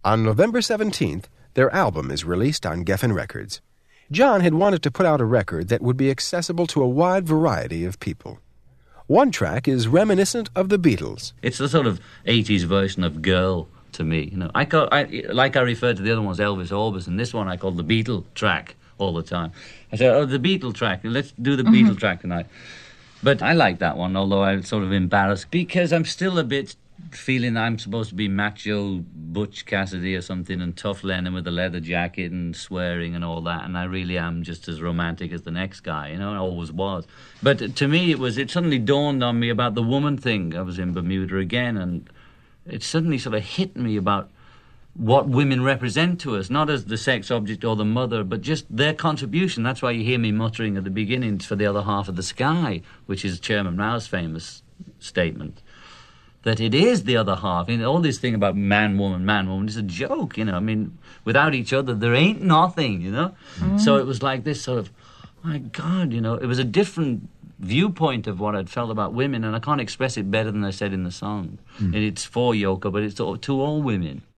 On November 17th, their album is released on Geffen Records. John had wanted to put out a record that would be accessible to a wide variety of people. One track is reminiscent of the Beatles. It's the sort of 80s version of Girl to me. You know, I referred to the other ones, Elvis Orbis, and this one I call the Beatle track all the time. I said, oh, the Beatle track, let's do the Beatle track tonight. But I like that one, although I'm sort of embarrassed because I'm still a bit feeling I'm supposed to be macho Butch Cassidy or something and tough Lennon with a leather jacket and swearing and all that, and I really am just as romantic as the next guy, you know, I always was. But to me it suddenly dawned on me about the woman thing. I was in Bermuda again, and it suddenly sort of hit me about what women represent to us, not as the sex object or the mother, but just their contribution. That's why you hear me muttering at the beginning for the other half of the sky, which is Chairman Mao's famous statement, that it is the other half. You know, all this thing about man, woman is a joke, you know. I mean, without each other, there ain't nothing, you know. So it was like this sort of, my God, you know, it was a different viewpoint of what I'd felt about women, and I can't express it better than I said in the song. And it's for Yoko, but it's to all women.